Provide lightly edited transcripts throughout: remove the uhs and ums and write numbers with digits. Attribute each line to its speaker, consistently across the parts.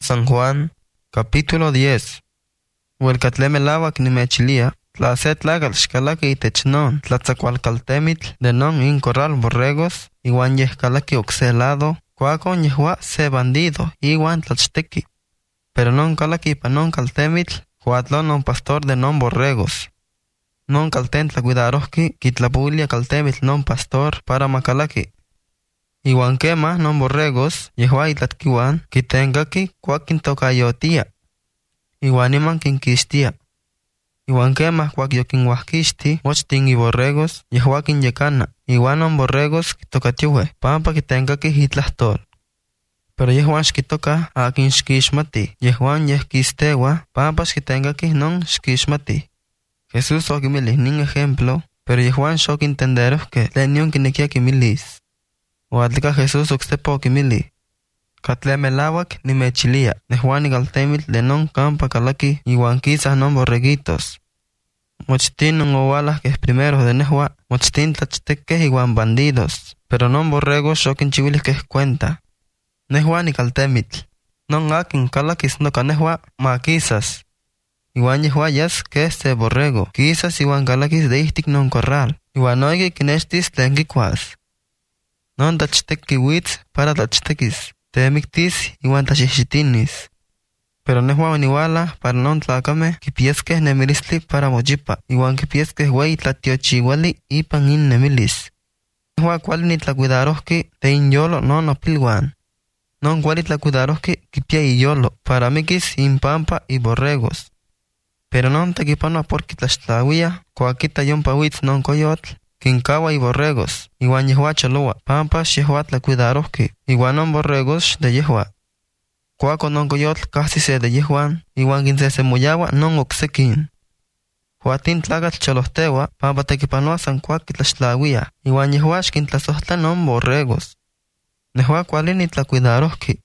Speaker 1: San Juan, capítulo 10. Huelcatleme lawak nimechilia, tla se tlagal xkalaki itech non, tlatzacualcaltemitl de non in corral borregos, iwan yehkalaki okse lado, kuakon yehua se bandido, iwan tlachteki. Pero non kalaki pa non caltemitl, kuatlon non pastor de non borregos. Non calten tlacuidarohki, kitlapulia caltemitl non pastor para makalaki. Iwan kema non borregos, yehua itlatkiwan, kitengaki kuakin tokayotia. Iwan iman kinkistia. Iwan kema kuak yokinwahkixti, mochtin iborregos, yehua kinyekana. Iwan non borregos kitokatiuhe, pampa kitengaki hitlahtol. Pero yehuan xkitoka akin xkixmati, yehuan yehkistewa, pampa xkitengaki non xkixmati. Jesús okimili nin ejemplo, pero yehuan xokintenderohke tlen kinekia kimilis. Oatlika Jesús oksepa okimili: Katle melawak nimechilia, nehuan ikaltemitl de non campa kalaki iwan kisah non borreguitos. Mochtin non owalah primeros de nehua, mochtin tlachtekeh iwan bandidos, pero non borregos xokinchiwilihkeh cuenta. Nehuan ikaltemitl, non akin kalakis noka nehua makisas. Iwan yehua yas keh se borrego, kisas iwan kalakis de ihtik non corral, iwan oigi kinextis tlen kikuas. Non tlachteki witz para tlachtekis, temiktis iwan tlachixitinis. Pero nehua oniwala para non tlakame kipieskeh nemilistli para mochipa, iwan kipieskeh wei tlatiochiwali ipan in nemilis. Nehua kuali nitlacuidarohki te inyolo non opilwan. Non kuali tlacuidarohki kipia iyolo para mikis impampa y borregos. Pero non tekipanoa porki tlaxtlawia, kuakita yompa witz non coyotl, kinkawa y borregos, iwan yehua choloa, pampas yehua tlacuidarohki, iwan non borregos de yehua. Kuako non coyotl casi se de yehuan, iwan kinsesemoyawa non oksekin. Huatin tlagatl cholohtewa, pampa tekipanoa san kuaki tlaxtlawia, iwan yehua xkintlasohtla non borregos. Nehua kuali nitlacuidarohki.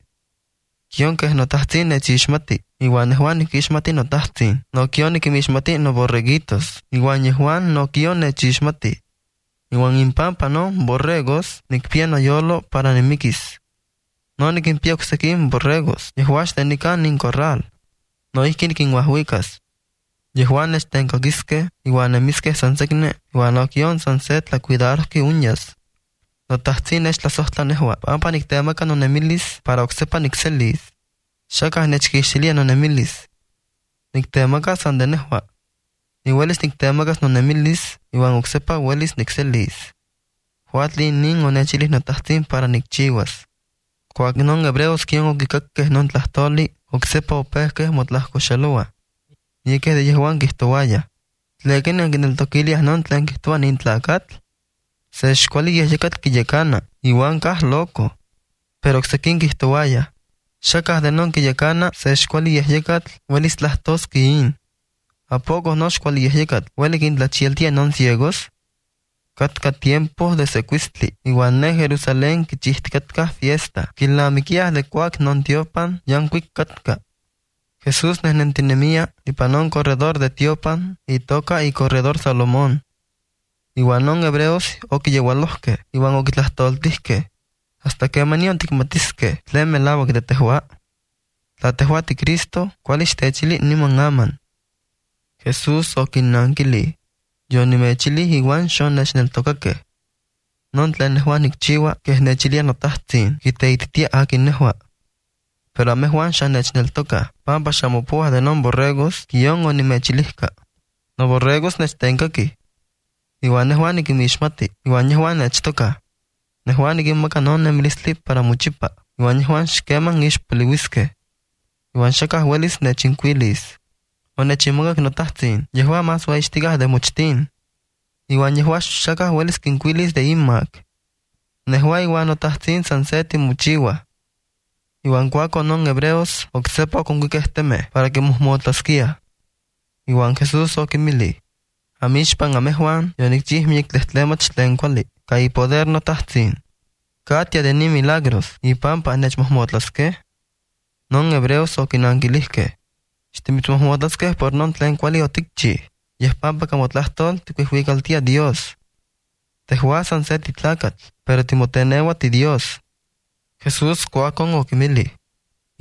Speaker 1: Kionkeh notahtzin nechixmati, iwan nehuan nikixmati notahtzin, no kion nikimixmati no borreguitos, iwan yehuan no kion nechixmati. Iwan impampa non borregos nikpia noyolo para nimikis. No nikimpia oksekin borregos, yehuan xtenikan nin corral. No ihki nikinwahwikas. Yehuan nechtenkakiskeh, iwan nemiskeh san sekne, iwan no kion san se tlacuidarohki unyas. Notahtzin nechtlasohtla nehua, pampa niktemaka nonemilis para oksepa nikselis. Xakah nechkixtilia nonemilis. Niktemaka san de nehua. Niwelis niktemakas nonemilis, iwan oksepa welis nikselis. Huatlin nin onechilis notahtzin para nikchiwas. Kuak non hebreos kion okikakkeh non tlahtoli, oksepa opehkeh motlahkoxaloa. Yekeh de yehuan kihtowaya: Tlekin ankineltokiliah non tlen kihtowa nin tlakatl? Se xkuali yehyekatl kiyekana, iwan kah loco. Pero oksekin kihtowaya: Xakah de non kiyekana se xkuali yehyekatl welis tlahtoski in. ¿A poco no xkuali yehyekatl weli kintlachieltia non ciegos? Katka tiempos de secuistli, iwan ne Jerusalén kichihtikatkaa fiesta, kilnamikiah de kuak non tiopan yankuik katka. Jesús nehnentinemia ipan non corredor de tiopan, itoka y corredor Salomón. Iwan non hebreos okiyeualohkeh, iwan okitlahtoltihkeh, hasta kemanion tikmatiskeh tlen melawak de tehua. Tla tehua ti Cristo, kuali xtechili niman aman. Jesús okinnankili: Yonimechili iwan xonnechneltokakeh. Non tlen nehua nikchiwa keh nechilia notahtzin, kiteititia akin nehua. Pero amehuan xannechneltokah, pampa xamopuah de non borregos kion onimechilihka. No borregos nechtenkakih. Iwan nehuan nikimixmati, iwan yehuan nechtokah. Nehuan nikinmaka non nemilistli para mochipa, iwan yehuan xkeman ixpoliuiskeh. Iwan xakah welis nechinkuilis. Onechinmakak notahtzin, yehua mas uaixtikah de mochtin. Iwan yehua xakah welis kinkuilis de inmak. Nehua iwan notahtzin san se timochiwah. Iwan kuako non hebreos oksepa okonkuikeh temeh para kimohmotlaskiah. Iwan Jesús okimili: Amixpan amehuan yonikchih miyek tlehtlemach tlen kuali, ka ipoder notahtzin. Katia de nin milagros, ipampa nechmohmotlaskeh. Non hebreos okinankilihkeh: Xtimitzmohmotlaskeh por non tlen kuali otikchih, yehpampa kamotlahtol tikuihwikaltia Dios. Tehua san se titlakatl, pero timotenewa ti Dios. Jesús kuakon okimili: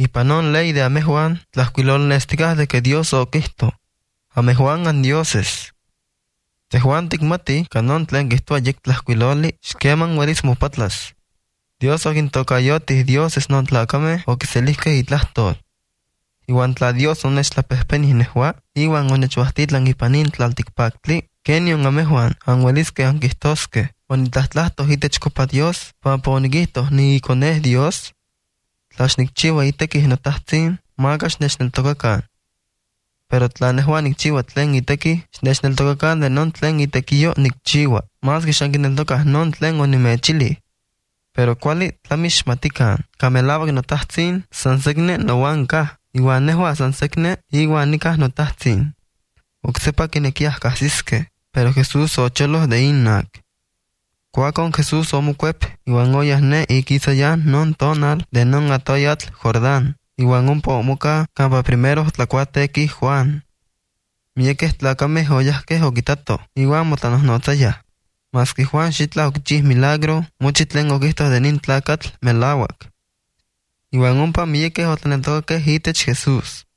Speaker 1: Ipanon ley de amejuan, tlacuilolnesticas de que Dios oquisto. Amejuan an dioses. Tejuan ticmati, canon tlen quistua yek tlacuiloli, xqueman huelis mopatlas. Dios oquintocayotis dioses non tlacame oquiselisque itlahtol. Iwan tla Dios onechtlapehpenis nehua, iwan onechuastitlan ipanin tlalticpactli, kenion amejuan anhuelisque anquistosque, onitlahtlastos itech copa Dios, pampa oniquihtos ni iconeh Dios, tlaxnicchiua itequih notahtzin, maka xnechneltocacan. Pero tla nehua nicchiua tlen itequih, xnechneltocacan de non tlen itequiyo nicchiua, masque xanquineltocas non tlen onimechili. Pero cuali tlamixmatican, camelavac notahtzin, sansecne nowan cah, iwan nehua sansecne, iwan nicah notahtzin. Ocsepa quinequiah casisque, pero Jesús ocholos de innac. Cuacon Jesús omucuep, iwan oyasne iquisayan non tonal de non atoyatl Jordán, iwan umpo omuca campa primero tlacuatequi Juan. Mieques tlacameh oyasqueh oquitato, iwan motlanosnotzayah. Masque Juan xitla oquichih milagro, mochi tlen oquihtos de nin tlacatl melauac. Iwan umpa mieques otlaneltocaqueh itech Jesús.